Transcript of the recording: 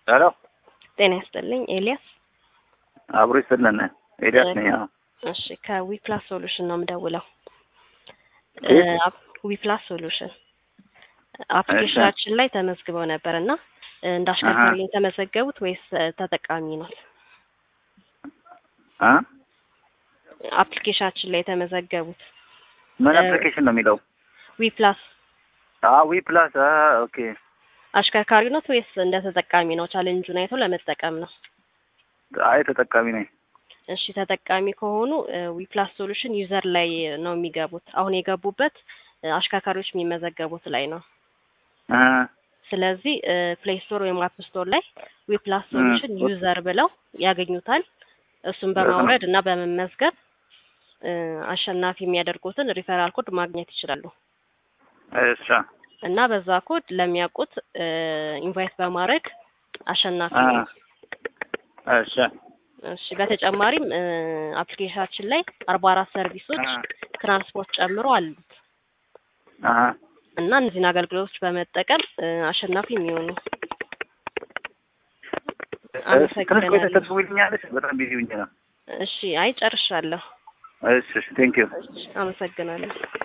ሄሎ ጤና ይስጥልኝ ኤልያስ። አብሮ ይስጥልን ኤልያስ ነኝ። እሺ ከዊፕላስ ሶሉሽን ነው የምደውለው። ከየት? ዊፕላስ ሶሉሽን አፕሊኬሽናችን ላይ ተመዝግበው ነበርና እንዳሽከርካሪ ተመዘገቡት ወይስ ተጠቃሚ ነው? አፕሊኬሽናችን ላይ ተመዘገቡት። ምን አፕሊኬሽን ነው የሚለው? ዊፕላስ ዊፕላስ ኦኬ። አሽከርካሪ ነው ወይስ እንደ ተጠቃሚ ነው? ቻሌንጁን አይቶ ለመጠቀም ነው? አይ ተጠቃሚ ነኝ። እሺ ተጠቃሚ ከሆኑ ዊፕላስ ሶሉሽን ዩዘር ላይ ነው የሚገቡት። አሁን የገቡበት አሽከርካሪዎች የሚመዘገቡት ላይ ነው። ስለዚህ ፕሌይ ስቶር ወይም አፕ ስቶር ላይ ዊፕላስ ሶሉሽን ዩዘር ብለው ያገኙታል። እሱን በማውረድ እና በመመዝገብ አሸናፊ የሚያደርጉትን ሪፈራል ኮድ ማግኘት ይችላሉ። እሺ እና በዛ ኮድ ለሚያውቁት ኢንቫይት በማድረግ አሸናፊ ነው። እሺ እሺ በተጨማሪም አፕሊኬሽናችን ላይ 44 ሰርቪሶች ትራንስፖርት ጨምሮ አሉት። እና እነዚህን አገልግሎቶች በመጠቀም አሸናፊ የሚሆኑ በጣም ቢዚ ሆኜ ነው። እሺ አይ ጨርሻለሁ። እሺ ቴንክ ዩ። አመሰግናለሁ።